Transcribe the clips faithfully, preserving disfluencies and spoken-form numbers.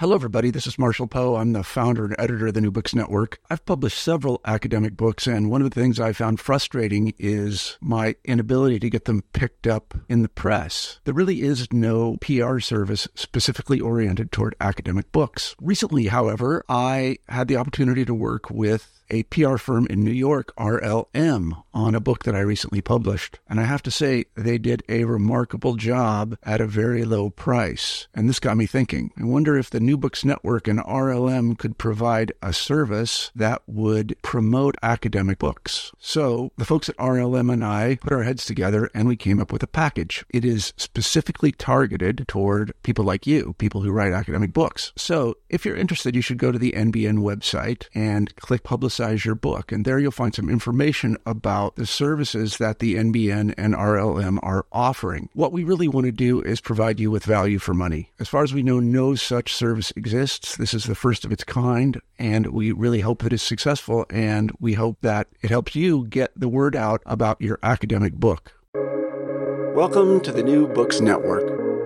Hello, everybody. This is Marshall Poe. I'm the founder and editor of the New Books Network. I've published several academic books, and one of the things I found frustrating is my inability to get them picked up in the press. There really is no P R service specifically oriented toward academic books. Recently, however, I had the opportunity to work with a P R firm in New York, R L M, on a book that I recently published. And I have to say, they did a remarkable job at a very low price. And this got me thinking. I wonder if the New Books Network and R L M could provide a service that would promote academic books. So the folks at R L M and I put our heads together and we came up with a package. It is specifically targeted toward people like you, people who write academic books. So if you're interested, you should go to the N B N website and click Publicize your book. And there you'll find some information about the services that the N B N and R L M are offering. What we really want to do is provide you with value for money. As far as we know, no such service exists. This is the first of its kind, and we really hope that it's successful, and we hope that it helps you get the word out about your academic book. Welcome to the New Books Network.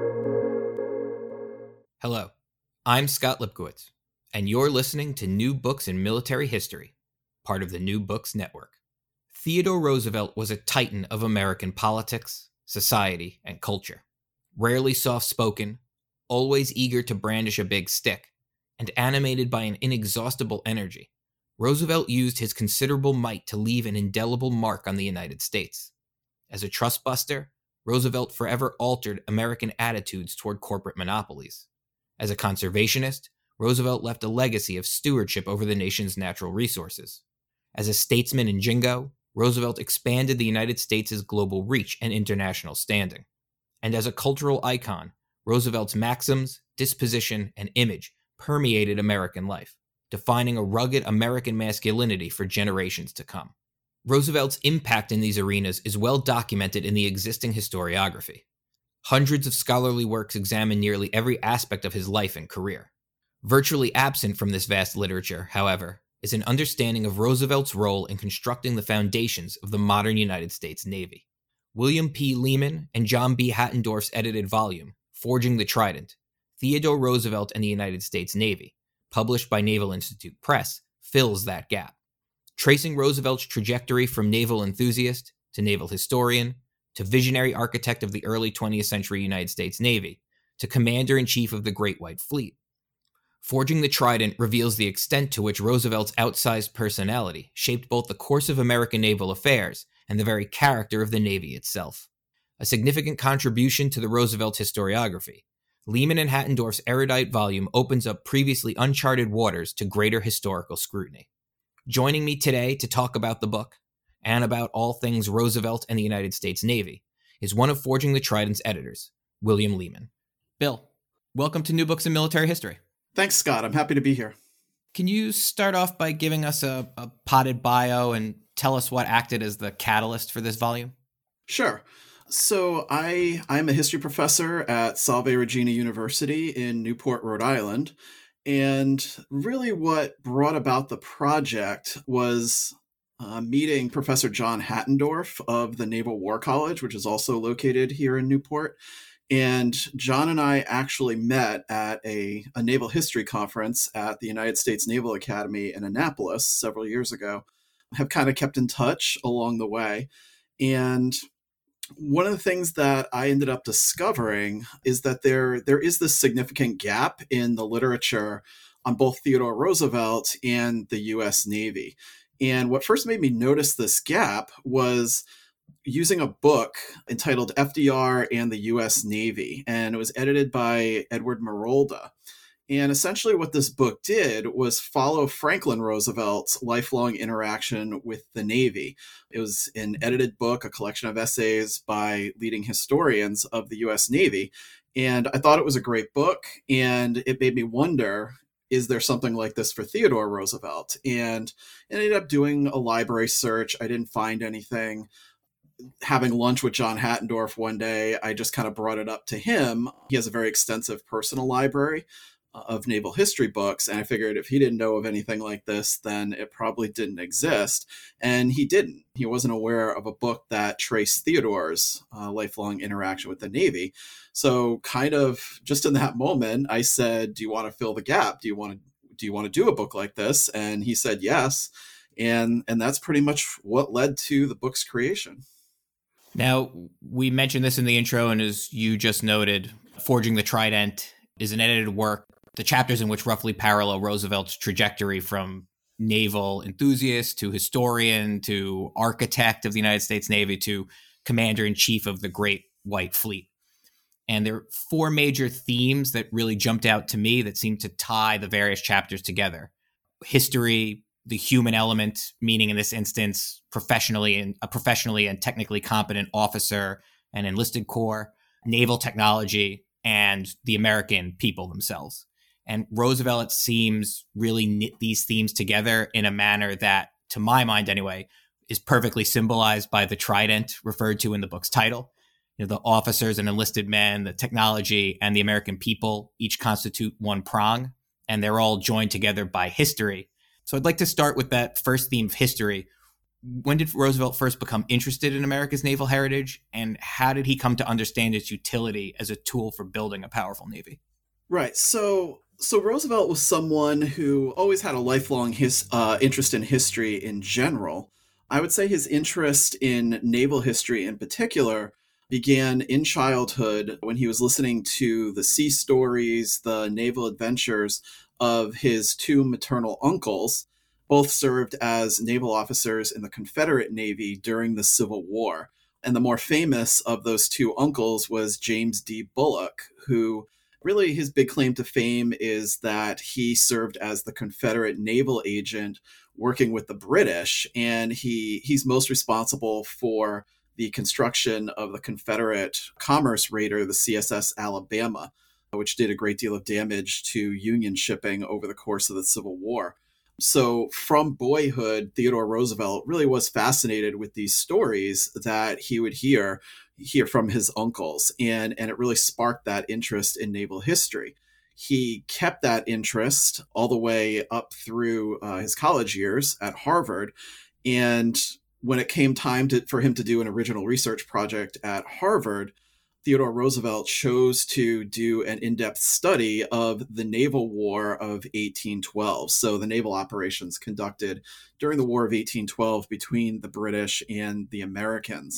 Hello, I'm Scott Lipkowitz, and you're listening to New Books in Military History, part of the New Books Network. Theodore Roosevelt was a titan of American politics, society, and culture. Rarely soft-spoken, always eager to brandish a big stick, and animated by an inexhaustible energy, Roosevelt used his considerable might to leave an indelible mark on the United States. As a trustbuster, Roosevelt forever altered American attitudes toward corporate monopolies. As a conservationist, Roosevelt left a legacy of stewardship over the nation's natural resources. As a statesman and jingo, Roosevelt expanded the United States' global reach and international standing. And as a cultural icon, Roosevelt's maxims, disposition, and image permeated American life, defining a rugged American masculinity for generations to come. Roosevelt's impact in these arenas is well documented in the existing historiography. Hundreds of scholarly works examine nearly every aspect of his life and career. Virtually absent from this vast literature, however, is an understanding of Roosevelt's role in constructing the foundations of the modern United States Navy. William P. Lehman and John B. Hattendorf's edited volume, Forging the Trident, Theodore Roosevelt and the United States Navy, published by Naval Institute Press, fills that gap. Tracing Roosevelt's trajectory from naval enthusiast to naval historian to visionary architect of the early twentieth century United States Navy to commander-in-chief of the Great White Fleet. Forging the Trident reveals the extent to which Roosevelt's outsized personality shaped both the course of American naval affairs and the very character of the Navy itself. A significant contribution to the Roosevelt historiography, Lehman and Hattendorf's erudite volume opens up previously uncharted waters to greater historical scrutiny. Joining me today to talk about the book, and about all things Roosevelt and the United States Navy, is one of Forging the Trident's editors, William Lehman. Bill, welcome to New Books in Military History. Thanks, Scott. I'm happy to be here. Can you start off by giving us a, a potted bio and tell us what acted as the catalyst for this volume? Sure. So I, I'm a history professor at Salve Regina University in Newport, Rhode Island. And really what brought about the project was uh, meeting Professor John Hattendorf of the Naval War College, which is also located here in Newport. And John and I actually met at a, a naval history conference at the United States Naval Academy in Annapolis several years ago, have kind of kept in touch along the way. And one of the things that I ended up discovering is that there, there is this significant gap in the literature on both Theodore Roosevelt and the U S Navy. And what first made me notice this gap was using a book entitled F D R and the U S Navy, and it was edited by Edward Merolda. And essentially what this book did was follow Franklin Roosevelt's lifelong interaction with the Navy. It was an edited book, a collection of essays by leading historians of the U S Navy. And I thought it was a great book, and it made me wonder, is there something like this for Theodore Roosevelt? And I ended up doing a library search. I didn't find anything. Having lunch with John Hattendorf one day, I just kind of brought it up to him. He has a very extensive personal library of naval history books. And I figured if he didn't know of anything like this, then it probably didn't exist. And he didn't. He wasn't aware of a book that traced Theodore's uh, lifelong interaction with the Navy. So kind of just in that moment, I said, do you want to fill the gap? Do you want to do you want to do a book like this? And he said yes. And and that's pretty much what led to the book's creation. Now, we mentioned this in the intro, and as you just noted, Forging the Trident is an edited work, the chapters in which roughly parallel Roosevelt's trajectory from naval enthusiast to historian to architect of the United States Navy to commander-in-chief of the Great White Fleet. And there are four major themes that really jumped out to me that seem to tie the various chapters together. History, the human element, meaning in this instance, professionally and a professionally and technically competent officer and enlisted corps, naval technology, and the American people themselves. And Roosevelt seems really knit these themes together in a manner that, to my mind anyway, is perfectly symbolized by the trident referred to in the book's title. You know, the officers and enlisted men, the technology, and the American people each constitute one prong, and they're all joined together by history. So I'd like to start with that first theme of history. When did Roosevelt first become interested in America's naval heritage, and how did he come to understand its utility as a tool for building a powerful Navy? Right. So so Roosevelt was someone who always had a lifelong his, uh, interest in history in general. I would say his interest in naval history in particular began in childhood when he was listening to the sea stories, the naval adventures of his two maternal uncles. Both served as naval officers in the Confederate Navy during the Civil War. And the more famous of those two uncles was James D. Bullock, who really his big claim to fame is that he served as the Confederate naval agent working with the British. And he he's most responsible for the construction of the Confederate commerce raider, the C S S Alabama, which did a great deal of damage to Union shipping over the course of the Civil War. So from boyhood, Theodore Roosevelt really was fascinated with these stories that he would hear hear from his uncles, and, and it really sparked that interest in naval history. He kept that interest all the way up through uh, his college years at Harvard, and when it came time to, for him to do an original research project at Harvard, Theodore Roosevelt chose to do an in-depth study of the Naval War of eighteen twelve. So the naval operations conducted during the War of eighteen twelve between the British and the Americans.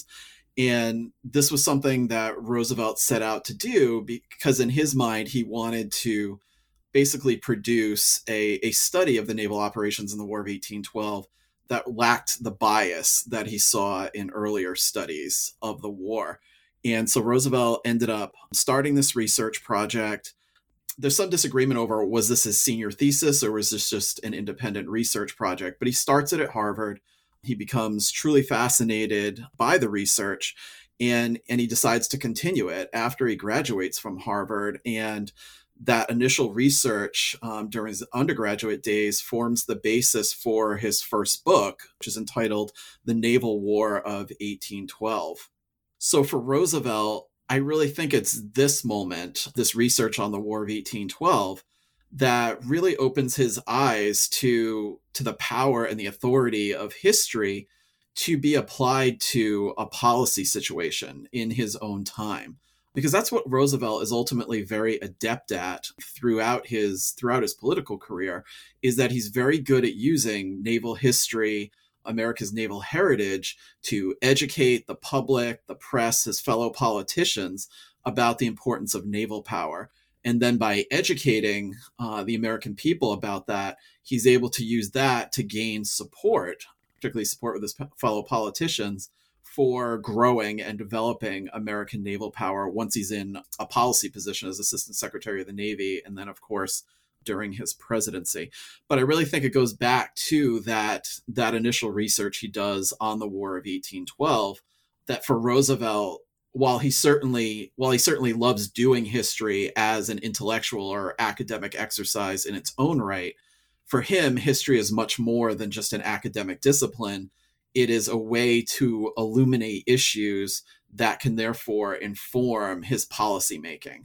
And this was something that Roosevelt set out to do because in his mind, he wanted to basically produce a, a study of the naval operations in the War of eighteen twelve that lacked the bias that he saw in earlier studies of the war. And so Roosevelt ended up starting this research project. There's some disagreement over, was this his senior thesis or was this just an independent research project? But he starts it at Harvard. He becomes truly fascinated by the research, and, and he decides to continue it after he graduates from Harvard. And that initial research um, during his undergraduate days forms the basis for his first book, which is entitled The Naval War of eighteen twelve. So for Roosevelt, I really think it's this moment, this research on the War of eighteen twelve, that really opens his eyes to, to the power and the authority of history to be applied to a policy situation in his own time. Because that's what Roosevelt is ultimately very adept at throughout his throughout his political career, is that he's very good at using naval history, America's naval heritage, to educate the public, the press, his fellow politicians about the importance of naval power. And then by educating uh, the American people about that, he's able to use that to gain support, particularly support with his fellow politicians, for growing and developing American naval power once he's in a policy position as Assistant Secretary of the Navy, and then, of course, during his presidency. But I really think it goes back to that, that initial research he does on the War of eighteen twelve, that for Roosevelt, while he certainly while he certainly loves doing history as an intellectual or academic exercise in its own right, for him, history is much more than just an academic discipline. It is a way to illuminate issues that can therefore inform his policymaking.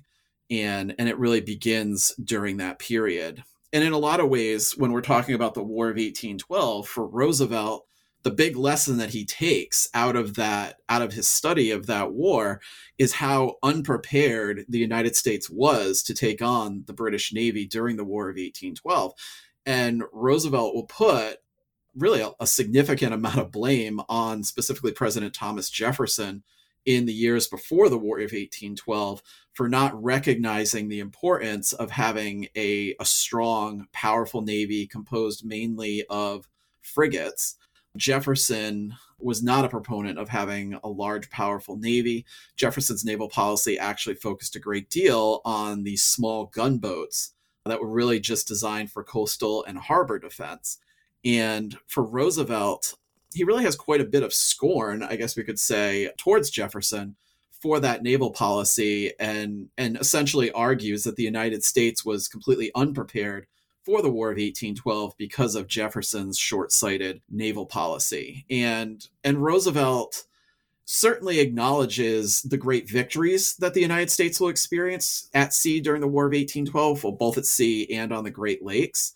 And, and it really begins during that period. And in a lot of ways, when we're talking about the War of eighteen twelve, for Roosevelt, the big lesson that he takes out of that, out of his study of that war, is how unprepared the United States was to take on the British Navy during the War of eighteen twelve. And Roosevelt will put really a, a significant amount of blame on specifically President Thomas Jefferson in the years before the War of eighteen twelve for not recognizing the importance of having a, a strong, powerful Navy composed mainly of frigates. Jefferson was not a proponent of having a large, powerful Navy. Jefferson's naval policy actually focused a great deal on these small gunboats that were really just designed for coastal and harbor defense. And for Roosevelt, he really has quite a bit of scorn, I guess we could say, towards Jefferson for that naval policy, and, and essentially argues that the United States was completely unprepared for the War of eighteen twelve because of Jefferson's short-sighted naval policy. And, and Roosevelt certainly acknowledges the great victories that the United States will experience at sea during the War of eighteen twelve, well, both at sea and on the Great Lakes.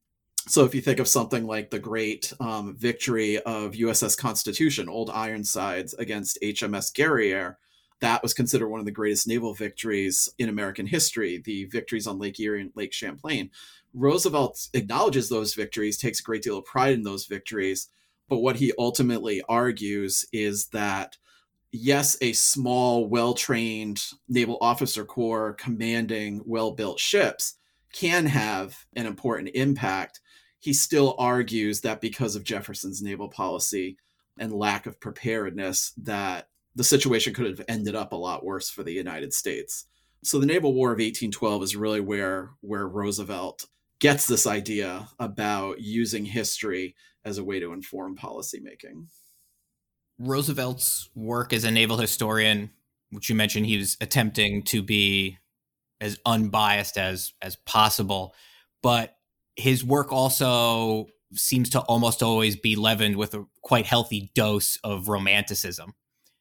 So if you think of something like the great um, victory of U S S Constitution, Old Ironsides, against H M S Guerriere, that was considered one of the greatest naval victories in American history, the victories on Lake Erie and Lake Champlain. Roosevelt acknowledges those victories, takes a great deal of pride in those victories, but what he ultimately argues is that, yes, a small, well-trained naval officer corps commanding well-built ships can have an important impact. He still argues that because of Jefferson's naval policy and lack of preparedness, that the situation could have ended up a lot worse for the United States. So the Naval War of eighteen twelve is really where, where Roosevelt gets this idea about using history as a way to inform policymaking. Roosevelt's work as a naval historian, which you mentioned he was attempting to be as unbiased as as possible, but his work also seems to almost always be leavened with a quite healthy dose of romanticism.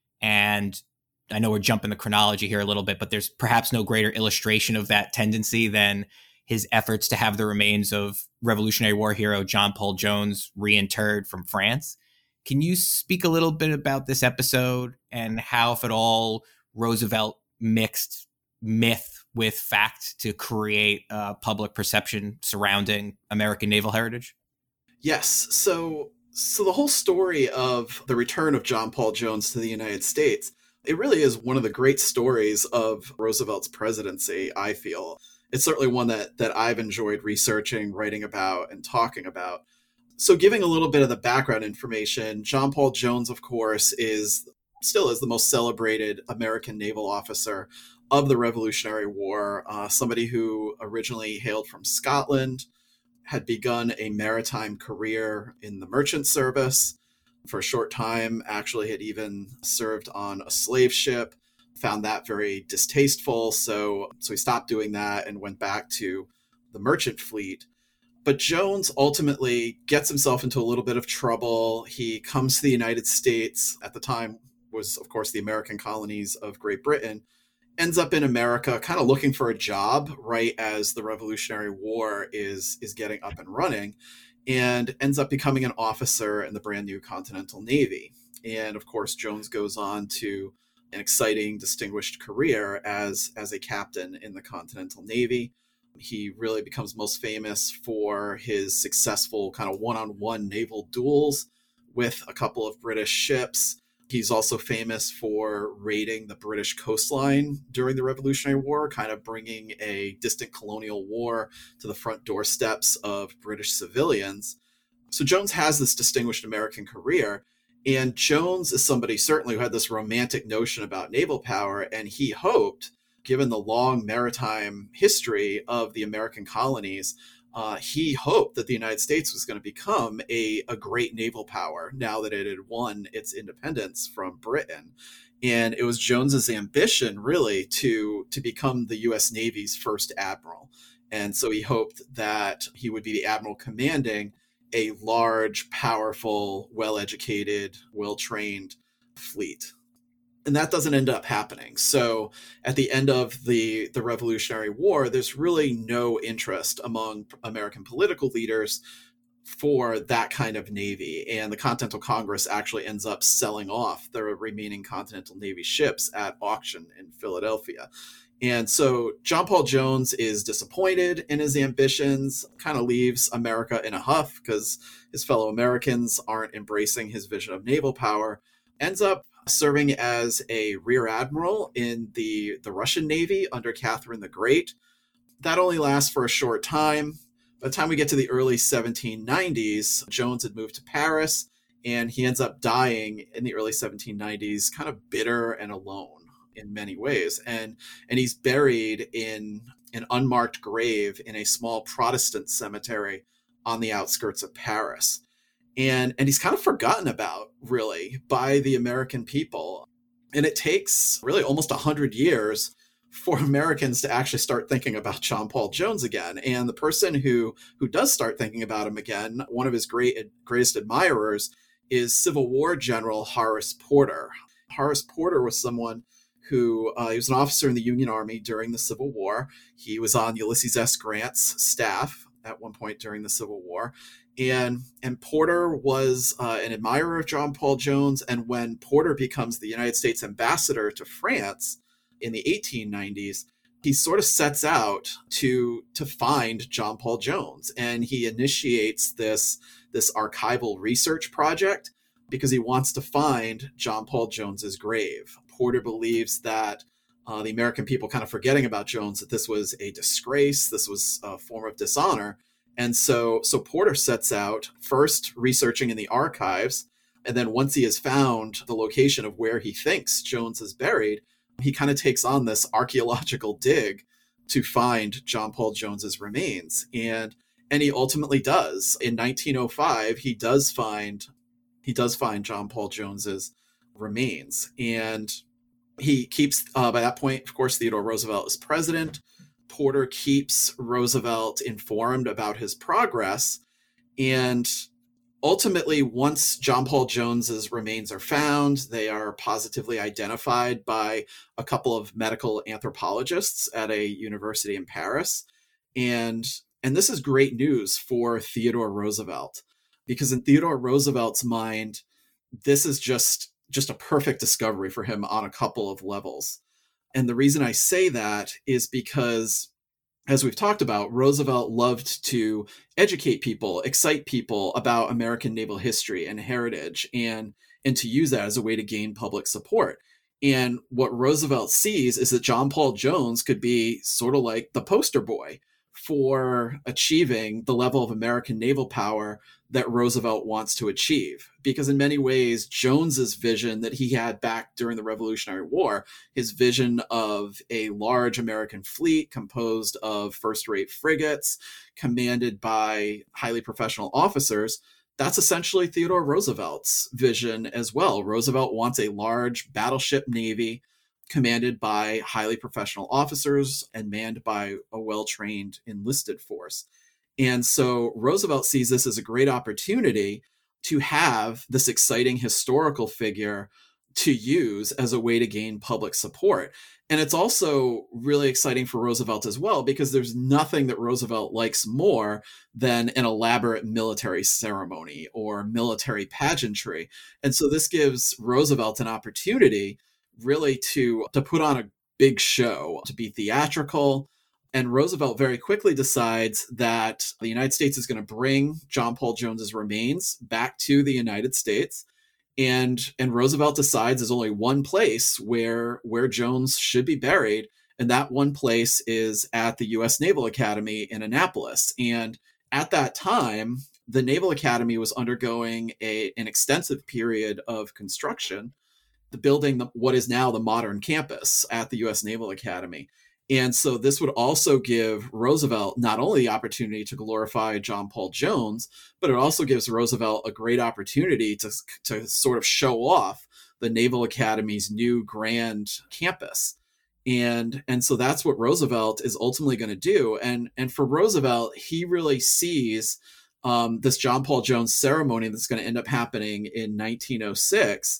And I know we're jumping the chronology here a little bit, but there's perhaps no greater illustration of that tendency than his efforts to have the remains of Revolutionary War hero John Paul Jones reinterred from France. Can you speak a little bit about this episode and how, if at all, Roosevelt mixed myth with fact to create a public perception surrounding American naval heritage? Yes. So, so the whole story of the return of John Paul Jones to the United States, it really is one of the great stories of Roosevelt's presidency, I feel. It's certainly one that, that I've enjoyed researching, writing about, and talking about. So giving a little bit of the background information, John Paul Jones, of course, is still is the most celebrated American naval officer of the Revolutionary War, uh, somebody who originally hailed from Scotland, had begun a maritime career in the merchant service. For a short time, actually had even served on a slave ship, found that very distasteful. So, so he stopped doing that and went back to the merchant fleet. But Jones ultimately gets himself into a little bit of trouble. He comes to the United States, at the time was, of course, the American colonies of Great Britain, ends up in America kind of looking for a job right as the Revolutionary War is, is getting up and running, and ends up becoming an officer in the brand new Continental Navy. And of course, Jones goes on to an exciting, distinguished career as, as a captain in the Continental Navy. He really becomes most famous for his successful kind of one-on-one naval duels with a couple of British ships. He's also famous for raiding the British coastline during the Revolutionary War, kind of bringing a distant colonial war to the front doorsteps of British civilians. So Jones has this distinguished American career, and Jones is somebody certainly who had this romantic notion about naval power, and he hoped, given the long maritime history of the American colonies, uh, he hoped that the United States was going to become a, a great naval power now that it had won its independence from Britain. And it was Jones's ambition, really, to, to become the U S Navy's first admiral. And so he hoped that he would be the admiral commanding a large, powerful, well-educated, well-trained fleet. And that doesn't end up happening. So at the end of the, the Revolutionary War, there's really no interest among American political leaders for that kind of Navy. And the Continental Congress actually ends up selling off the remaining Continental Navy ships at auction in Philadelphia. And so John Paul Jones is disappointed in his ambitions, kind of leaves America in a huff because his fellow Americans aren't embracing his vision of naval power, ends up serving as a rear admiral in the, the Russian Navy under Catherine the Great. That only lasts for a short time. By the time we get to the early seventeen nineties, Jones had moved to Paris, and he ends up dying in the early seventeen nineties, kind of bitter and alone in many ways. And, and he's buried in an unmarked grave in a small Protestant cemetery on the outskirts of Paris. And, and he's kind of forgotten about, really, by the American people. And it takes really almost one hundred years for Americans to actually start thinking about John Paul Jones again. And the person who, who does start thinking about him again, one of his great greatest admirers, is Civil War General Horace Porter. Horace Porter was someone who uh, he was an officer in the Union Army during the Civil War. He was on Ulysses S. Grant's staff at one point during the Civil War. And, and Porter was uh, an admirer of John Paul Jones. And when Porter becomes the United States ambassador to France in the eighteen nineties, he sort of sets out to, to find John Paul Jones. And he initiates this, this archival research project because he wants to find John Paul Jones's grave. Porter believes that uh, the American people kind of forgetting about Jones, that this was a disgrace, this was a form of dishonor. And so, so Porter sets out first researching in the archives. And then once he has found the location of where he thinks Jones is buried, he kind of takes on this archaeological dig to find John Paul Jones's remains. And, and he ultimately does. In nineteen oh five, he does find, he does find John Paul Jones's remains. And he keeps, uh, by that point, of course, Theodore Roosevelt is president. Porter keeps Roosevelt informed about his progress. And ultimately, once John Paul Jones's remains are found, they are positively identified by a couple of medical anthropologists at a university in Paris. And, and this is great news for Theodore Roosevelt, because in Theodore Roosevelt's mind, this is just, just a perfect discovery for him on a couple of levels. And the reason I say that is because, as we've talked about, Roosevelt loved to educate people, excite people about American naval history and heritage, and, and to use that as a way to gain public support. And what Roosevelt sees is that John Paul Jones could be sort of like the poster boy for achieving the level of American naval power that Roosevelt wants to achieve. Because in many ways, Jones's vision that he had back during the Revolutionary War, his vision of a large American fleet composed of first-rate frigates, commanded by highly professional officers, that's essentially Theodore Roosevelt's vision as well. Roosevelt wants a large battleship navy commanded by highly professional officers and manned by a well-trained enlisted force. And so Roosevelt sees this as a great opportunity to have this exciting historical figure to use as a way to gain public support. And it's also really exciting for Roosevelt as well, because there's nothing that Roosevelt likes more than an elaborate military ceremony or military pageantry. And so this gives Roosevelt an opportunity really to, to put on a big show, to be theatrical. And Roosevelt very quickly decides that the United States is going to bring John Paul Jones's remains back to the United States. And, and Roosevelt decides there's only one place where, where Jones should be buried. And that one place is at the U S Naval Academy in Annapolis. And at that time, the Naval Academy was undergoing a, an extensive period of construction, the building the, what is now the modern campus at the U S Naval Academy. And so this would also give Roosevelt not only the opportunity to glorify John Paul Jones, but it also gives Roosevelt a great opportunity to, to sort of show off the Naval Academy's new grand campus. And, and so that's what Roosevelt is ultimately going to do. And, and for Roosevelt, he really sees um, this John Paul Jones ceremony that's going to end up happening in nineteen oh six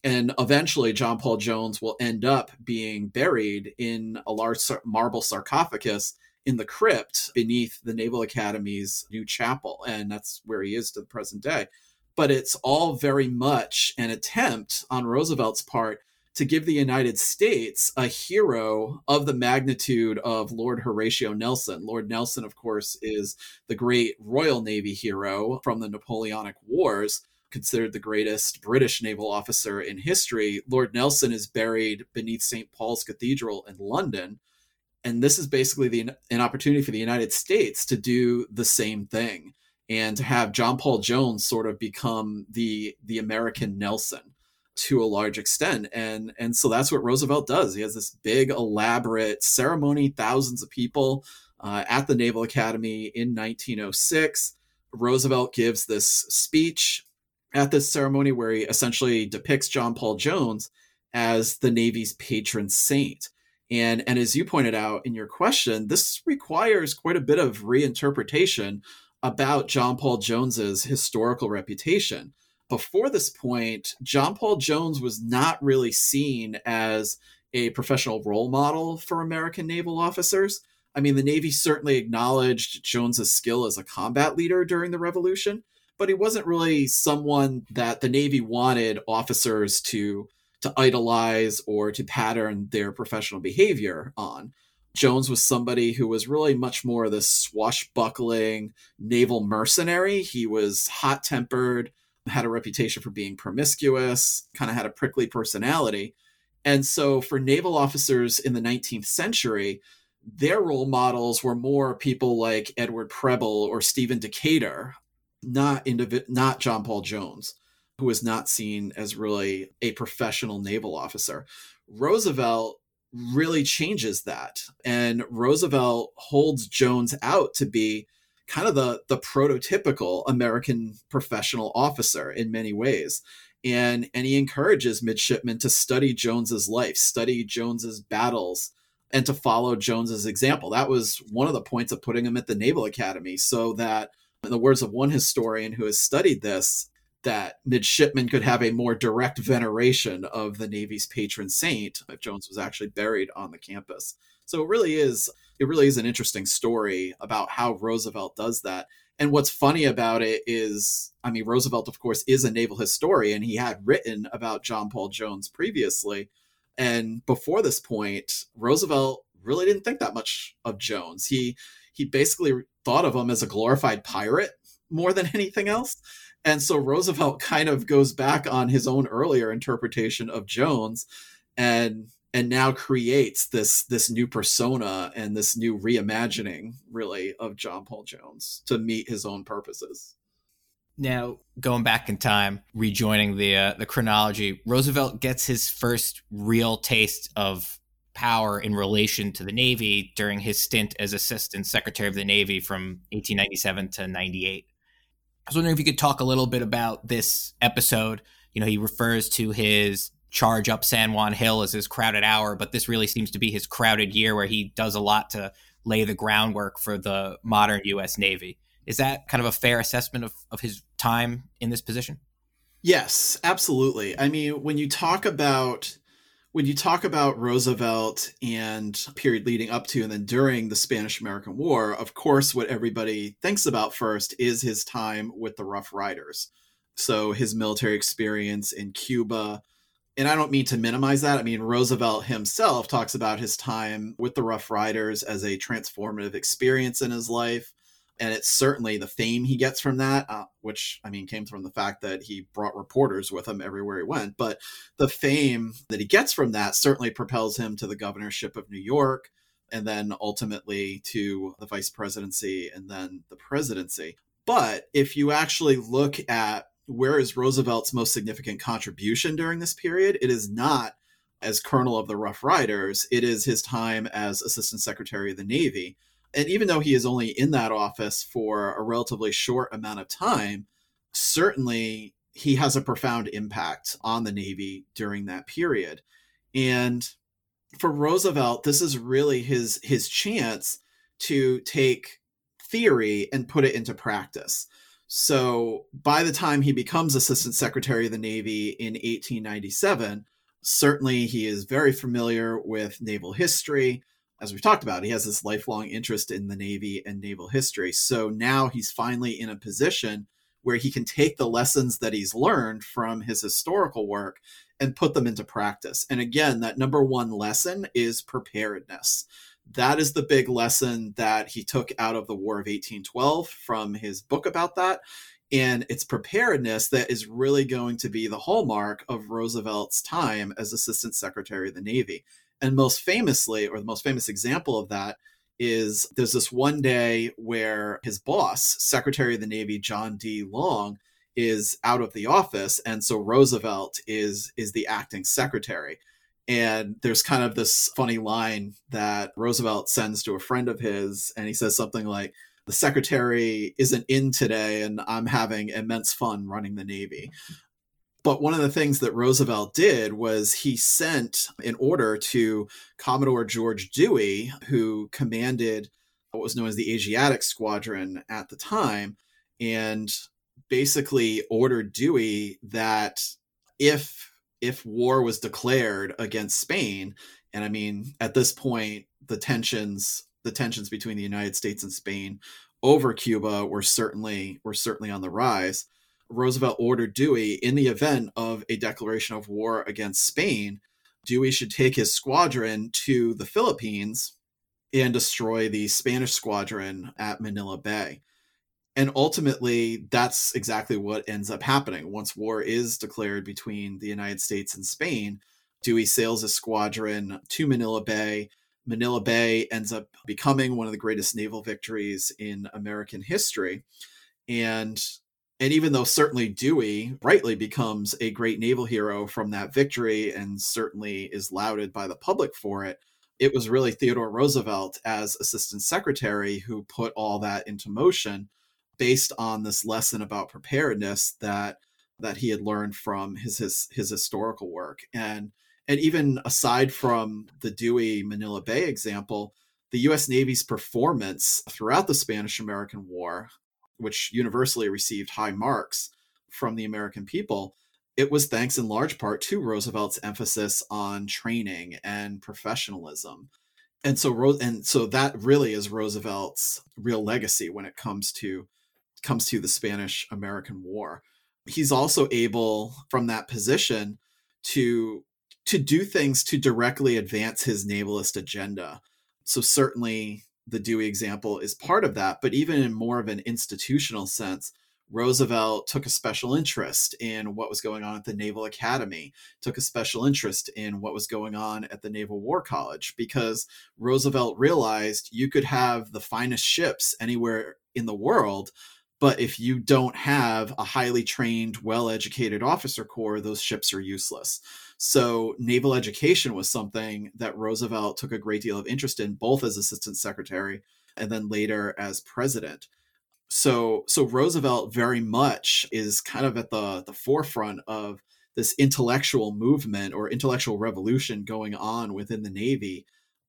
And eventually, John Paul Jones will end up being buried in a large marble sarcophagus in the crypt beneath the Naval Academy's new chapel. And that's where he is to the present day. But it's all very much an attempt on Roosevelt's part to give the United States a hero of the magnitude of Lord Horatio Nelson. Lord Nelson, of course, is the great Royal Navy hero from the Napoleonic Wars, considered the greatest British naval officer in history. Lord Nelson is buried beneath Saint Paul's Cathedral in London. And this is basically the, an opportunity for the United States to do the same thing and to have John Paul Jones sort of become the, the American Nelson to a large extent. And, and so that's what Roosevelt does. He has this big, elaborate ceremony, thousands of people uh, at the Naval Academy in nineteen oh six. Roosevelt gives this speech at this ceremony where he essentially depicts John Paul Jones as the Navy's patron saint. And, and as you pointed out in your question, this requires quite a bit of reinterpretation about John Paul Jones's historical reputation. Before this point, John Paul Jones was not really seen as a professional role model for American naval officers. I mean, the Navy certainly acknowledged Jones's skill as a combat leader during the Revolution, but he wasn't really someone that the Navy wanted officers to, to idolize or to pattern their professional behavior on. Jones was somebody who was really much more this swashbuckling naval mercenary. He was hot-tempered, had a reputation for being promiscuous, kind of had a prickly personality. And so for naval officers in the nineteenth century, their role models were more people like Edward Preble or Stephen Decatur, not indiv- not John Paul Jones, who was not seen as really a professional naval officer. Roosevelt really changes that. And Roosevelt holds Jones out to be kind of the, the prototypical American professional officer in many ways. And, and he encourages midshipmen to study Jones's life, study Jones's battles, and to follow Jones's example. That was one of the points of putting him at the Naval Academy, so that, in the words of one historian who has studied this, that midshipmen could have a more direct veneration of the Navy's patron saint if Jones was actually buried on the campus. So it really is, it really is an interesting story about how Roosevelt does that. And what's funny about it is, I mean, Roosevelt, of course, is a naval historian. He had written about John Paul Jones previously. And before this point, Roosevelt really didn't think that much of Jones. He, he basically thought of him as a glorified pirate more than anything else. And so Roosevelt kind of goes back on his own earlier interpretation of Jones and and now creates this this new persona and this new reimagining, really, of John Paul Jones to meet his own purposes. Now, going back in time, rejoining the uh, the chronology, Roosevelt gets his first real taste of power in relation to the Navy during his stint as Assistant Secretary of the Navy from eighteen ninety-seven to ninety-eight. I was wondering if you could talk a little bit about this episode. You know, he refers to his charge up San Juan Hill as his crowded hour, but this really seems to be his crowded year where he does a lot to lay the groundwork for the modern U S Navy. Is that kind of a fair assessment of, of his time in this position? Yes, absolutely. I mean, when you talk about when you talk about Roosevelt and period leading up to and then during the Spanish-American War, of course, what everybody thinks about first is his time with the Rough Riders. So his military experience in Cuba. And I don't mean to minimize that. I mean, Roosevelt himself talks about his time with the Rough Riders as a transformative experience in his life. And it's certainly the fame he gets from that, uh, which, I mean, came from the fact that he brought reporters with him everywhere he went. But the fame that he gets from that certainly propels him to the governorship of New York, and then ultimately to the vice presidency and then the presidency. But if you actually look at where is Roosevelt's most significant contribution during this period, it is not as Colonel of the Rough Riders. It is his time as Assistant Secretary of the Navy. And even though he is only in that office for a relatively short amount of time, certainly he has a profound impact on the Navy during that period. And for Roosevelt, this is really his, his chance to take theory and put it into practice. So by the time he becomes Assistant Secretary of the Navy in eighteen ninety-seven, certainly he is very familiar with naval history. As we've talked about, he has this lifelong interest in the Navy and naval history. So now he's finally in a position where he can take the lessons that he's learned from his historical work and put them into practice. And again, that number one lesson is preparedness. That is the big lesson that he took out of the War of eighteen twelve from his book about that. And it's preparedness that is really going to be the hallmark of Roosevelt's time as Assistant Secretary of the Navy. And most famously, or the most famous example of that, is there's this one day where his boss, Secretary of the Navy John D. Long, is out of the office. And so Roosevelt is, is the acting secretary. And there's kind of this funny line that Roosevelt sends to a friend of his. And he says something like, "The secretary isn't in today and I'm having immense fun running the Navy." But one of the things that Roosevelt did was he sent an order to Commodore George Dewey, who commanded what was known as the Asiatic Squadron at the time, and basically ordered Dewey that if if war was declared against Spain, and I mean, at this point, the tensions the tensions between the United States and Spain over Cuba were certainly were certainly on the rise. Roosevelt ordered Dewey, in the event of a declaration of war against Spain, Dewey should take his squadron to the Philippines and destroy the Spanish squadron at Manila Bay. And ultimately, that's exactly what ends up happening. Once war is declared between the United States and Spain, Dewey sails a squadron to Manila Bay. Manila Bay ends up becoming one of the greatest naval victories in American history. And And even though certainly Dewey rightly becomes a great naval hero from that victory and certainly is lauded by the public for it, it was really Theodore Roosevelt as Assistant Secretary who put all that into motion based on this lesson about preparedness that that he had learned from his his, his historical work. And and even aside from the Dewey Manila Bay example, the U S Navy's performance throughout the Spanish-American War, which universally received high marks from the American people, it was thanks in large part to Roosevelt's emphasis on training and professionalism. And so and so that really is Roosevelt's real legacy when it comes to comes to the Spanish-American War. He's also able, from that position, to to do things to directly advance his navalist agenda. So certainly the Dewey example is part of that, but even in more of an institutional sense, Roosevelt took a special interest in what was going on at the Naval Academy, took a special interest in what was going on at the Naval War College, because Roosevelt realized you could have the finest ships anywhere in the world, but if you don't have a highly trained, well-educated officer corps, those ships are useless. So naval education was something that Roosevelt took a great deal of interest in, both as Assistant Secretary and then later as President. So, so Roosevelt very much is kind of at the, the forefront of this intellectual movement or intellectual revolution going on within the Navy,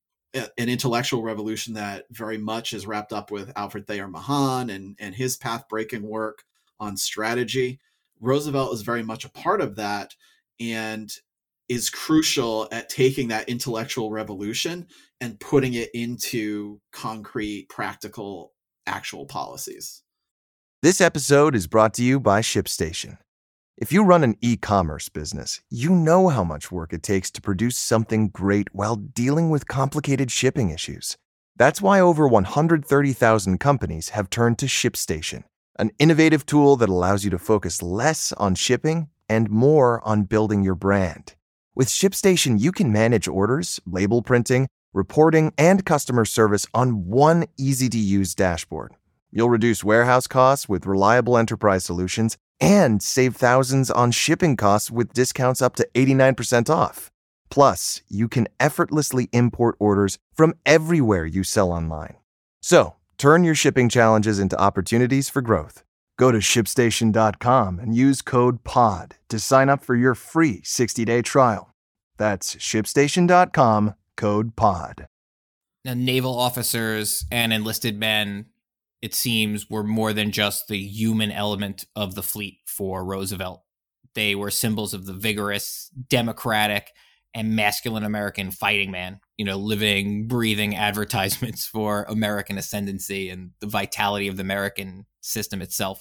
an intellectual revolution that very much is wrapped up with Alfred Thayer Mahan and, and his path-breaking work on strategy. Roosevelt is very much a part of that and is crucial at taking that intellectual revolution and putting it into concrete, practical, actual policies. This episode is brought to you by ShipStation. If you run an e-commerce business, you know how much work it takes to produce something great while dealing with complicated shipping issues. That's why over one hundred thirty thousand companies have turned to ShipStation, an innovative tool that allows you to focus less on shipping and more on building your brand. With ShipStation, you can manage orders, label printing, reporting, and customer service on one easy-to-use dashboard. You'll reduce warehouse costs with reliable enterprise solutions and save thousands on shipping costs with discounts up to eighty-nine percent off. Plus, you can effortlessly import orders from everywhere you sell online. So, turn your shipping challenges into opportunities for growth. Go to ship station dot com and use code P O D to sign up for your free sixty-day trial. That's ship station dot com, code P O D. Now, naval officers and enlisted men it seems, were more than just the human element of the fleet for Roosevelt. They were symbols of the vigorous, democratic, and masculine American fighting man, you know, living, breathing advertisements for American ascendancy and the vitality of the American system itself.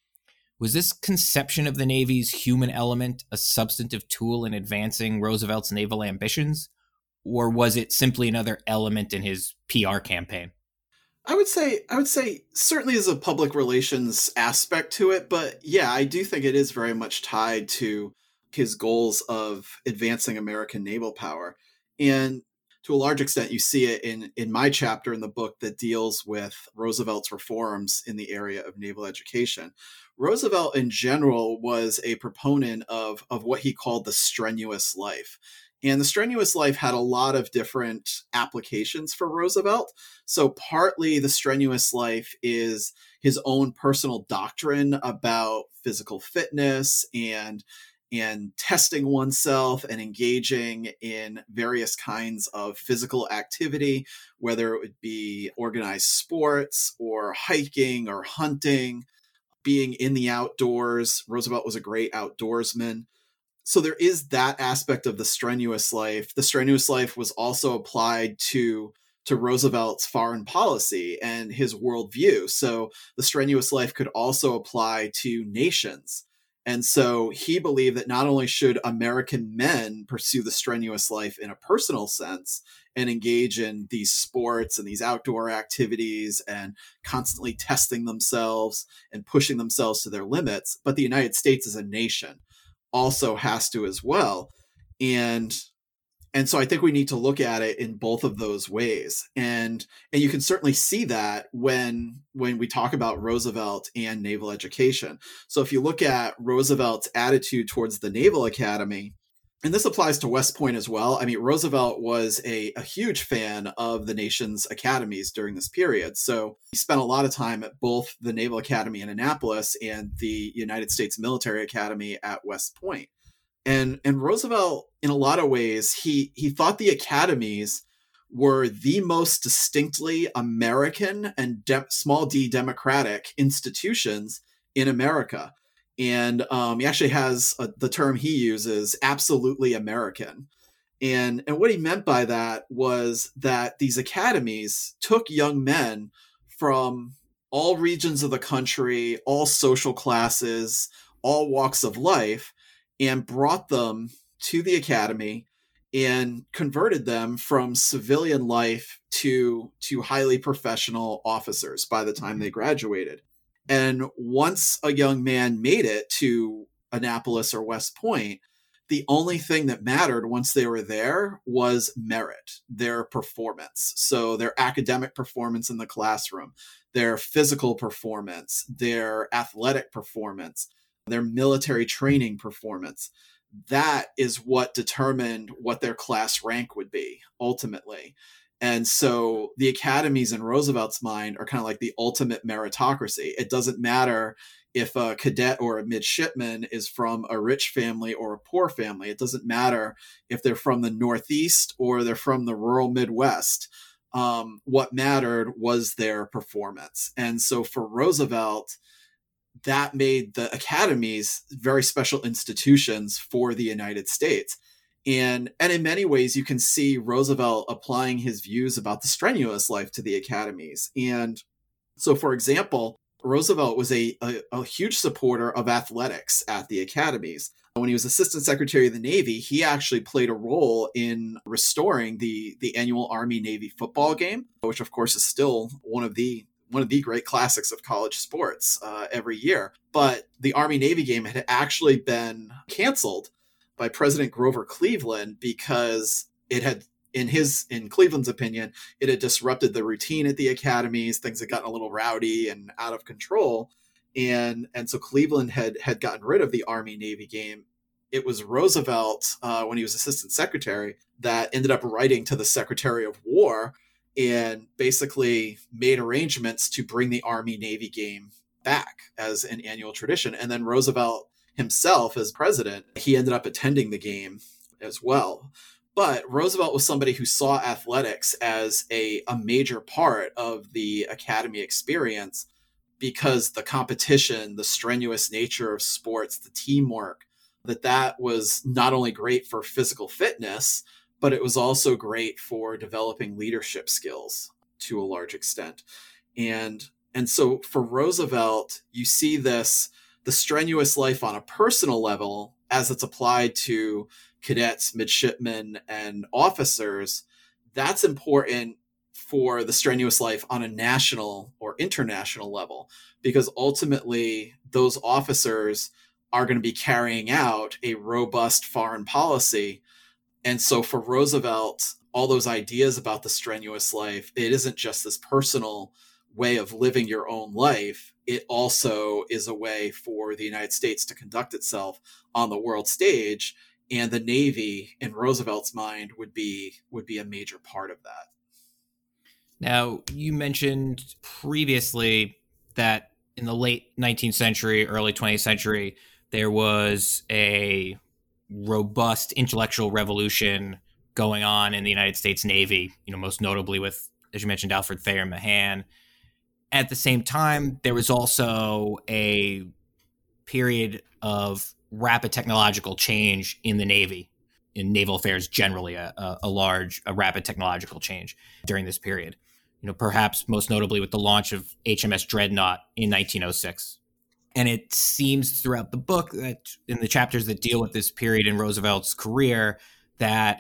Was this conception of the Navy's human element a substantive tool in advancing Roosevelt's naval ambitions, or was it simply another element in his P R campaign? I would say, I would say certainly there's a public relations aspect to it, but yeah, I do think it is very much tied to his goals of advancing American naval power. And to a large extent, you see it in, in my chapter in the book that deals with Roosevelt's reforms in the area of naval education. Roosevelt in general was a proponent of, of what he called the strenuous life. And the strenuous life had a lot of different applications for Roosevelt. So partly the strenuous life is his own personal doctrine about physical fitness and, and testing oneself and engaging in various kinds of physical activity, whether it would be organized sports or hiking or hunting, being in the outdoors. Roosevelt was a great outdoorsman. So there is that aspect of the strenuous life. The strenuous life was also applied to, to Roosevelt's foreign policy and his worldview. So the strenuous life could also apply to nations. And so he believed that not only should American men pursue the strenuous life in a personal sense and engage in these sports and these outdoor activities and constantly testing themselves and pushing themselves to their limits, but the United States as a nation also has to as well. And and so I think we need to look at it in both of those ways. And and you can certainly see that when when we talk about Roosevelt and naval education. So if you look at Roosevelt's attitude towards the Naval Academy, and this applies to West Point as well. I mean, Roosevelt was a, a huge fan of the nation's academies during this period. So he spent a lot of time at both the Naval Academy in Annapolis and the United States Military Academy at West Point. And, and Roosevelt, in a lot of ways, he, he thought the academies were the most distinctly American and de- small d democratic institutions in America. And um, he actually has a, the term he uses, absolutely American. And, and what he meant by that was that these academies took young men from all regions of the country, all social classes, all walks of life, and brought them to the academy and converted them from civilian life to, to highly professional officers by the time they graduated. And once a young man made it to Annapolis or West Point, the only thing that mattered once they were there was merit, their performance. So their academic performance in the classroom, their physical performance, their athletic performance, their military training performance. That is what determined what their class rank would be ultimately. And so the academies in Roosevelt's mind are kind of like the ultimate meritocracy. It doesn't matter if a cadet or a midshipman is from a rich family or a poor family. It doesn't matter if they're from the Northeast or they're from the rural Midwest. Um, what mattered was their performance. And so for Roosevelt, that made the academies very special institutions for the United States. And, and in many ways, you can see Roosevelt applying his views about the strenuous life to the academies. And so, for example, Roosevelt was a, a, a huge supporter of athletics at the academies. When he was Assistant Secretary of the Navy, he actually played a role in restoring the, the annual Army-Navy football game, which, of course, is still one of the one of the great classics of college sports uh, every year. But the Army-Navy game had actually been canceled by President Grover Cleveland because it had, in his, in Cleveland's opinion, it had disrupted the routine at the academies. Things had gotten a little rowdy and out of control. And, and so Cleveland had, had gotten rid of the Army-Navy game. It was Roosevelt, uh, when he was Assistant Secretary, that ended up writing to the Secretary of War and basically made arrangements to bring the Army-Navy game back as an annual tradition. And then Roosevelt himself, as president, he ended up attending the game as well. But Roosevelt was somebody who saw athletics as a, a major part of the academy experience because the competition, the strenuous nature of sports, the teamwork, that that was not only great for physical fitness, but it was also great for developing leadership skills to a large extent. And, and so for Roosevelt, you see this, the strenuous life on a personal level as it's applied to cadets, midshipmen, and officers. That's important for the strenuous life on a national or international level, because ultimately those officers are going to be carrying out a robust foreign policy. And so for Roosevelt, all those ideas about the strenuous life, it isn't just this personal way of living your own life. It also is a way for the United States to conduct itself on the world stage. And the Navy, in Roosevelt's mind, would be would be a major part of that. Now, you mentioned previously that in the late nineteenth century, early twentieth century, there was a robust intellectual revolution going on in the United States Navy, you know, most notably with, as you mentioned, Alfred Thayer Mahan. At the same time, there was also a period of rapid technological change in the Navy, in naval affairs generally, a, a, a large, a rapid technological change during this period. You know, perhaps most notably with the launch of H M S Dreadnought in nineteen oh six. And it seems throughout the book that in the chapters that deal with this period in Roosevelt's career, that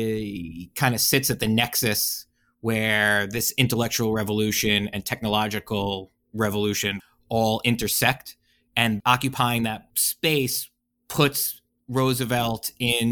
he kind of sits at the nexus where this intellectual revolution and technological revolution all intersect, and occupying that space puts Roosevelt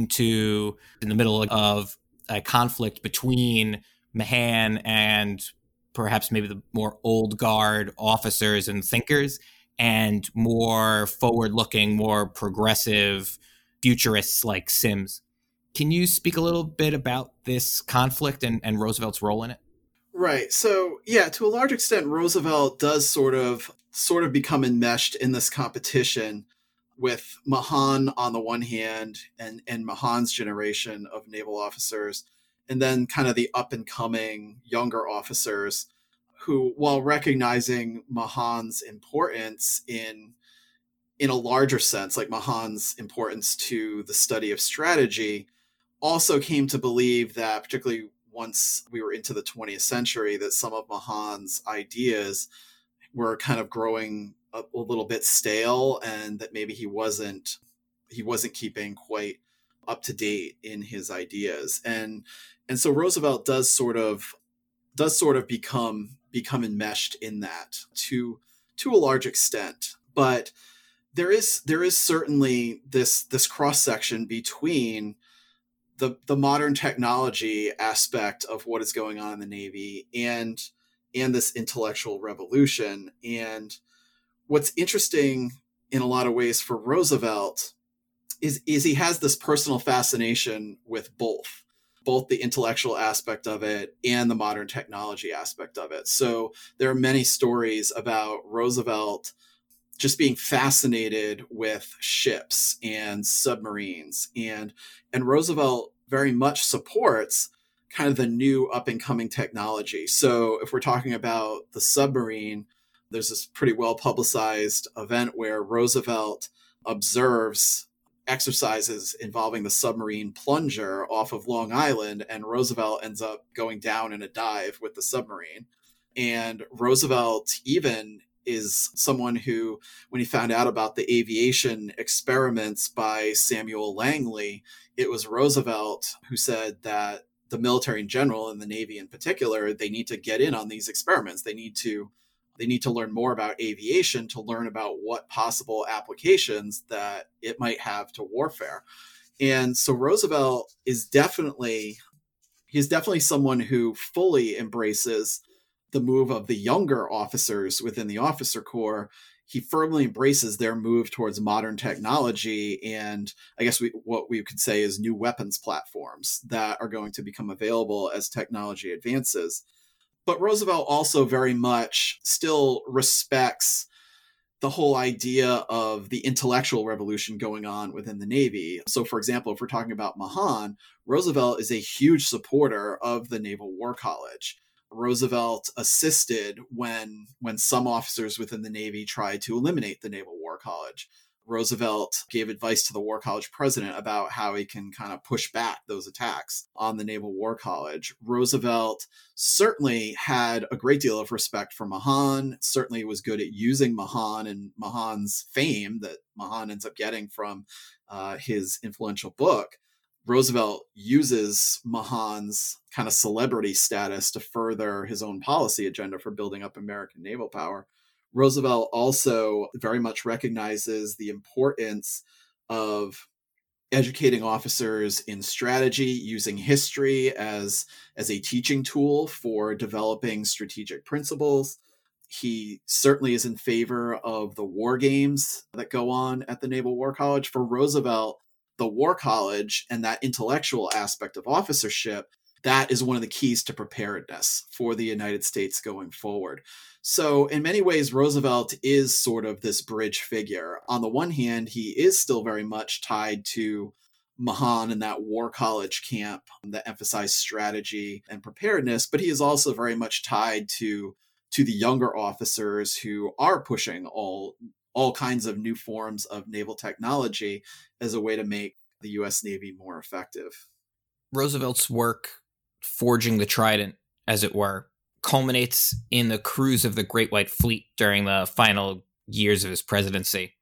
into in the middle of a conflict between Mahan and perhaps maybe the more old guard officers and thinkers, and more forward-looking, more progressive futurists like Sims. Can you speak a little bit about this conflict and, and Roosevelt's role in it? Right. So, yeah, to a large extent, Roosevelt does sort of sort of become enmeshed in this competition with Mahan on the one hand and, and Mahan's generation of naval officers, and then kind of the up-and-coming younger officers who, while recognizing Mahan's importance in in a larger sense, like Mahan's importance to the study of strategy, also came to believe that, particularly once we were into the twentieth century, that some of Mahan's ideas were kind of growing a, a little bit stale, and that maybe he wasn't he wasn't keeping quite up to date in his ideas. And and so Roosevelt does sort of does sort of become become enmeshed in that to to a large extent. But there is there is certainly this this cross section between the the modern technology aspect of what is going on in the Navy and and this intellectual revolution. And what's interesting in a lot of ways for Roosevelt is is he has this personal fascination with both both the intellectual aspect of it and the modern technology aspect of it. So there are many stories about Roosevelt just being fascinated with ships and submarines, and and Roosevelt very much supports kind of the new up and coming technology. So if we're talking about the submarine, there's this pretty well publicized event where Roosevelt observes exercises involving the submarine plunger off of Long Island, and Roosevelt ends up going down in a dive with the submarine. And Roosevelt even is someone who, when he found out about the aviation experiments by Samuel Langley, it was Roosevelt who said that the military in general and the Navy in particular, they need to get in on these experiments. They need to They need to learn more about aviation to learn about what possible applications that it might have to warfare. And so Roosevelt is definitely, he's definitely someone who fully embraces the move of the younger officers within the officer corps. He firmly embraces their move towards modern technology and I guess we, what we could say is new weapons platforms that are going to become available as technology advances. But Roosevelt also very much still respects the whole idea of the intellectual revolution going on within the Navy. So, for example, if we're talking about Mahan, Roosevelt is a huge supporter of the Naval War College. Roosevelt assisted when, when some officers within the Navy tried to eliminate the Naval War College. Roosevelt gave advice to the War College president about how he can kind of push back those attacks on the Naval War College. Roosevelt certainly had a great deal of respect for Mahan, certainly was good at using Mahan and Mahan's fame that Mahan ends up getting from uh, his influential book. Roosevelt uses Mahan's kind of celebrity status to further his own policy agenda for building up American naval power. Roosevelt also very much recognizes the importance of educating officers in strategy, using history as, as a teaching tool for developing strategic principles. He certainly is in favor of the war games that go on at the Naval War College. For Roosevelt, the War College and that intellectual aspect of officership, that is one of the keys to preparedness for the United States going forward. So in many ways, Roosevelt is sort of this bridge figure. On the one hand, he is still very much tied to Mahan and that War College camp that emphasized strategy and preparedness, but he is also very much tied to, to the younger officers who are pushing all, all kinds of new forms of naval technology as a way to make the U S Navy more effective. Roosevelt's work forging the trident, as it were, culminates in the cruise of the Great White Fleet during the final years of his presidency.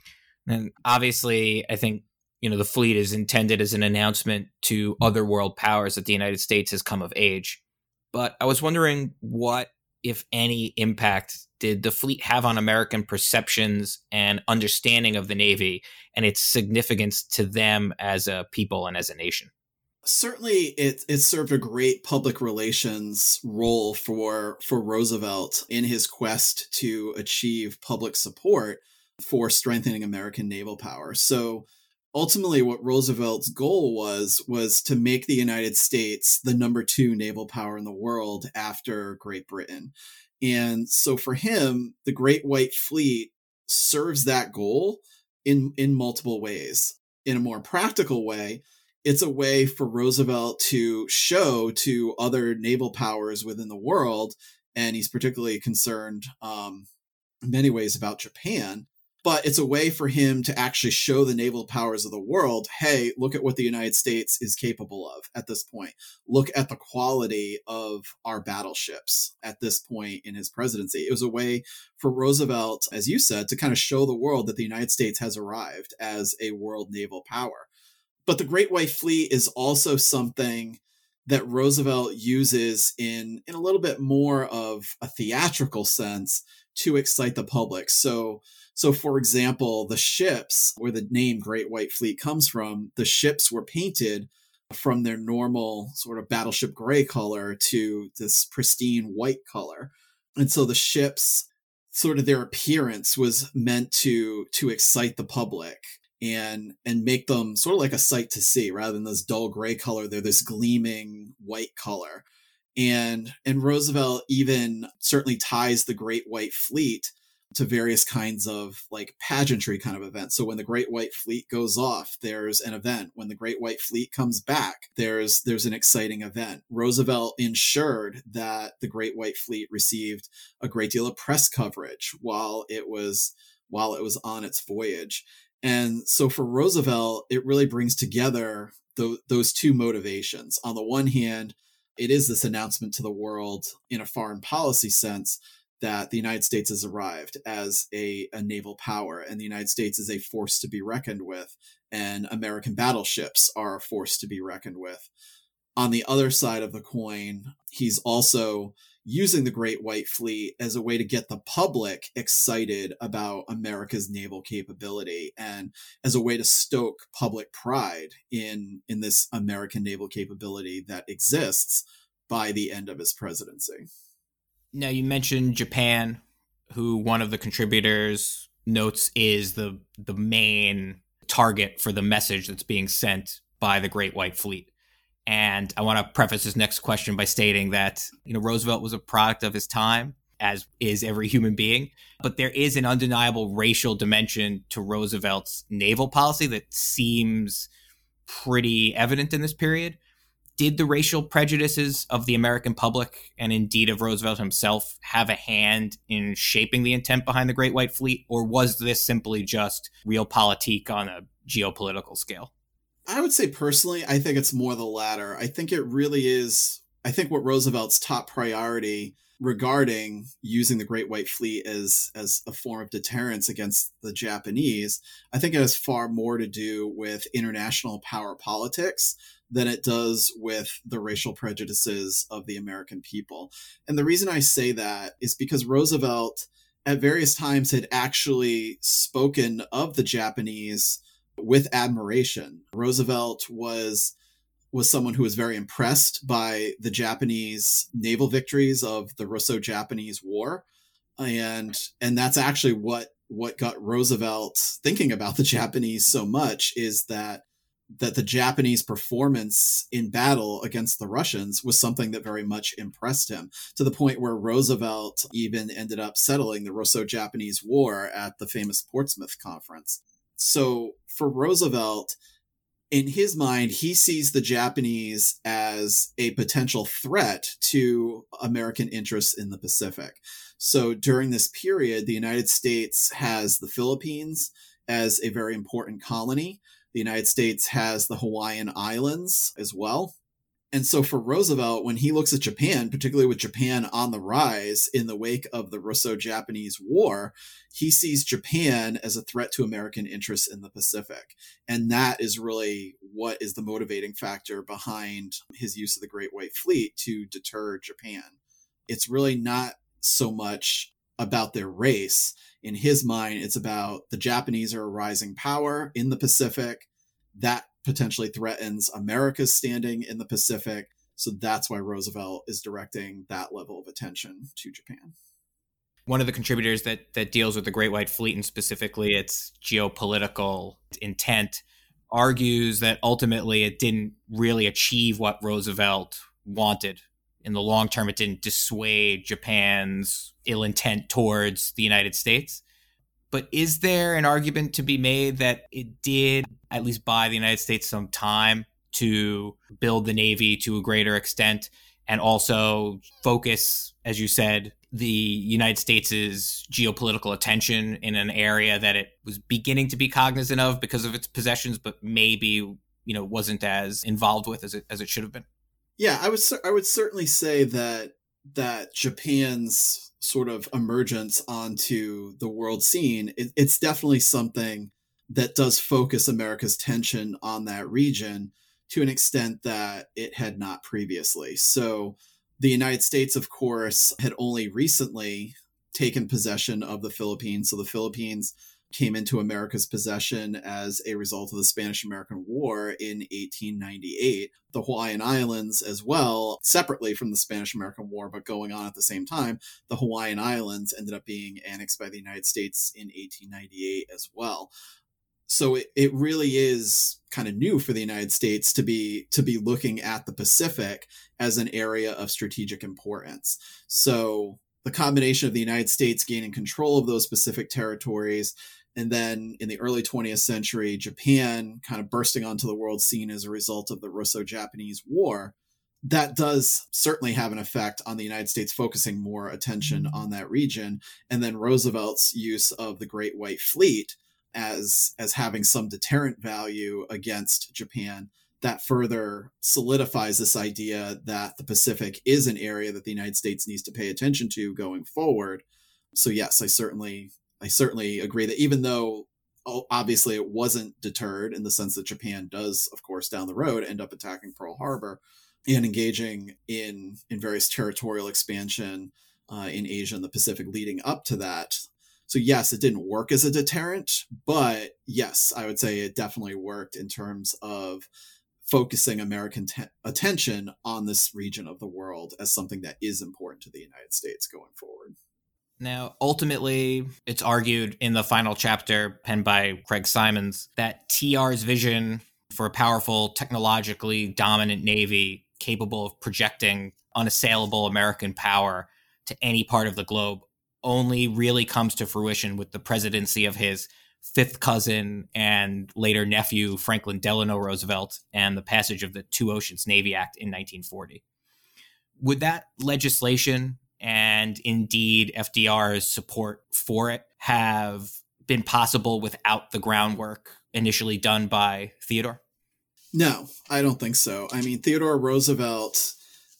And obviously, I think, you know, the fleet is intended as an announcement to other world powers that the United States has come of age. But I was wondering what, if any, impact did the fleet have on American perceptions and understanding of the Navy and its significance to them as a people and as a nation? Certainly, it, it served a great public relations role for, for Roosevelt in his quest to achieve public support for strengthening American naval power. So ultimately, what Roosevelt's goal was, was to make the United States the number two naval power in the world after Great Britain. And so for him, the Great White Fleet serves that goal in, in multiple ways. In a more practical way, it's a way for Roosevelt to show to other naval powers within the world, and he's particularly concerned um, in many ways about Japan, but it's a way for him to actually show the naval powers of the world, hey, look at what the United States is capable of at this point. Look at the quality of our battleships at this point in his presidency. It was a way for Roosevelt, as you said, to kind of show the world that the United States has arrived as a world naval power. But the Great White Fleet is also something that Roosevelt uses in, in a little bit more of a theatrical sense to excite the public. So, so for example, the ships, where the name Great White Fleet comes from, the ships were painted from their normal sort of battleship gray color to this pristine white color. And so the ships, sort of their appearance was meant to, to excite the public and and make them sort of like a sight to see. Rather than this dull gray color, they're this gleaming white color. And and Roosevelt even certainly ties the Great White Fleet to various kinds of like pageantry kind of events. So when the Great White Fleet goes off, there's an event. When the Great White Fleet comes back, there's there's an exciting event. Roosevelt ensured that the Great White Fleet received a great deal of press coverage while it was while it was on its voyage. And so for Roosevelt, it really brings together th- those two motivations. On the one hand, it is this announcement to the world in a foreign policy sense that the United States has arrived as a, a naval power, and the United States is a force to be reckoned with, and American battleships are a force to be reckoned with. On the other side of the coin, he's also using the Great White Fleet as a way to get the public excited about America's naval capability and as a way to stoke public pride in, in this American naval capability that exists by the end of his presidency. Now, you mentioned Japan, who one of the contributors notes is the the main target for the message that's being sent by the Great White Fleet. And I want to preface this next question by stating that, you know, Roosevelt was a product of his time. as is every human being. But there is an undeniable racial dimension to Roosevelt's naval policy that seems pretty evident in this period. Did the racial prejudices of the American public, and indeed of Roosevelt himself, have a hand in shaping the intent behind the Great White Fleet? Or was this simply just realpolitik on a geopolitical scale? I would say personally, I think it's more the latter. I think it really is, I think what Roosevelt's top priority regarding using the Great White Fleet as, as a form of deterrence against the Japanese, I think it has far more to do with international power politics than it does with the racial prejudices of the American people. And the reason I say that is because Roosevelt at various times had actually spoken of the Japanese with admiration. Roosevelt was was someone who was very impressed by the Japanese naval victories of the Russo-Japanese War. And and that's actually what what got Roosevelt thinking about the Japanese so much, is that that the Japanese performance in battle against the Russians was something that very much impressed him, to the point where Roosevelt even ended up settling the Russo-Japanese War at the famous Portsmouth Conference. So for Roosevelt, in his mind, he sees the Japanese as a potential threat to American interests in the Pacific. So during this period, the United States has the Philippines as a very important colony. The United States has the Hawaiian Islands as well. And so for Roosevelt, when he looks at Japan, particularly with Japan on the rise in the wake of the Russo-Japanese War, he sees Japan as a threat to American interests in the Pacific. And that is really what is the motivating factor behind his use of the Great White Fleet to deter Japan. It's really not so much about their race. In his mind, it's about the Japanese are a rising power in the Pacific. That potentially threatens America's standing in the Pacific. So that's why Roosevelt is directing that level of attention to Japan. One of the contributors that that deals with the Great White Fleet, and specifically its geopolitical intent, argues that ultimately it didn't really achieve what Roosevelt wanted. In the long term, it didn't dissuade Japan's ill intent towards the United States. But is there an argument to be made that it did at least buy the United States some time to build the Navy to a greater extent, and also focus, as you said, the United States' geopolitical attention in an area that it was beginning to be cognizant of because of its possessions, but maybe, you know, wasn't as involved with as it as it should have been? Yeah, I would I would certainly say that that Japan's sort of emergence onto the world scene, it, it's definitely something that does focus America's attention on that region to an extent that it had not previously. So the United States, of course, had only recently taken possession of the Philippines. So the Philippines came into America's possession as a result of the Spanish-American War in eighteen ninety-eight. The Hawaiian Islands as well, separately from the Spanish-American War, but going on at the same time, the Hawaiian Islands ended up being annexed by the United States in eighteen ninety-eight as well. So it, it really is kind of new for the United States to be to be looking at the Pacific as an area of strategic importance. So the combination of the United States gaining control of those Pacific territories, and then in the early twentieth century, Japan kind of bursting onto the world scene as a result of the Russo-Japanese War, that does certainly have an effect on the United States focusing more attention on that region. And then Roosevelt's use of the Great White Fleet as, as having some deterrent value against Japan, that further solidifies this idea that the Pacific is an area that the United States needs to pay attention to going forward. So yes, I certainly I certainly agree that even though obviously it wasn't deterred in the sense that Japan does, of course, down the road end up attacking Pearl Harbor and engaging in, in various territorial expansion uh, in Asia and the Pacific leading up to that. So yes, it didn't work as a deterrent, but yes, I would say it definitely worked in terms of focusing American te- attention on this region of the world as something that is important to the United States going forward. Now, ultimately, it's argued in the final chapter penned by Craig Simons that T R's vision for a powerful, technologically dominant Navy capable of projecting unassailable American power to any part of the globe only really comes to fruition with the presidency of his fifth cousin and later nephew, Franklin Delano Roosevelt, and the passage of the Two Oceans Navy Act in nineteen forty. Would that legislation and indeed F D R's support for it have been possible without the groundwork initially done by Theodore? No, I don't think so. I mean, Theodore Roosevelt,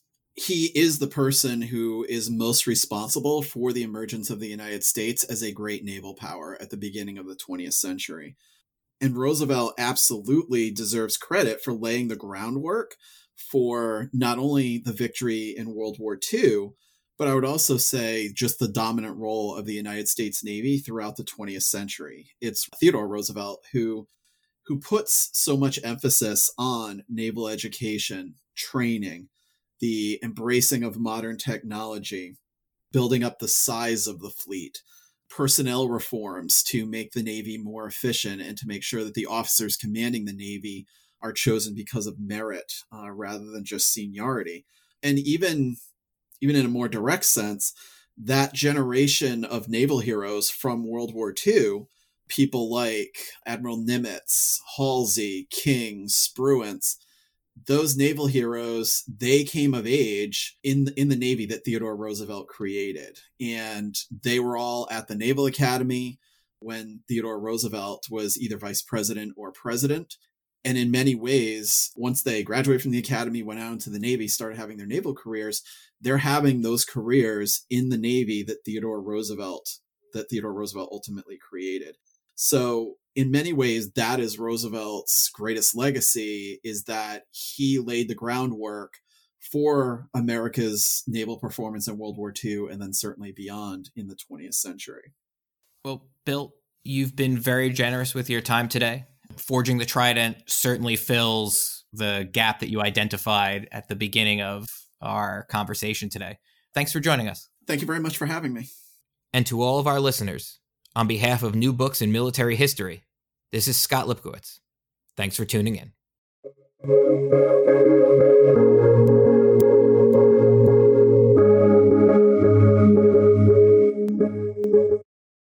he is the person who is most responsible for the emergence of the United States as a great naval power at the beginning of the twentieth century. And Roosevelt absolutely deserves credit for laying the groundwork for not only the victory in World War Two, but I would also say just the dominant role of the United States Navy throughout the twentieth century. It's Theodore Roosevelt who who puts so much emphasis on naval education, training, the embracing of modern technology, building up the size of the fleet, personnel reforms to make the Navy more efficient and to make sure that the officers commanding the Navy are chosen because of merit uh, rather than just seniority. And even, even in a more direct sense, that generation of naval heroes from World War Two, people like Admiral Nimitz, Halsey, King, Spruance, those naval heroes, they came of age in, in the Navy that Theodore Roosevelt created. And they were all at the Naval Academy when Theodore Roosevelt was either vice president or president. And in many ways, once they graduated from the academy, went out into the Navy, started having their naval careers, they're having those careers in the Navy that Theodore Roosevelt, that Theodore Roosevelt ultimately created. So in many ways, that is Roosevelt's greatest legacy, is that he laid the groundwork for America's naval performance in World War Two and then certainly beyond in the twentieth century. Well, Bill, you've been very generous with your time today. Forging the Trident certainly fills the gap that you identified at the beginning of our conversation today. Thanks for joining us. Thank you very much for having me. And to all of our listeners, on behalf of New Books in Military History, this is Scott Lipkowitz. Thanks for tuning in.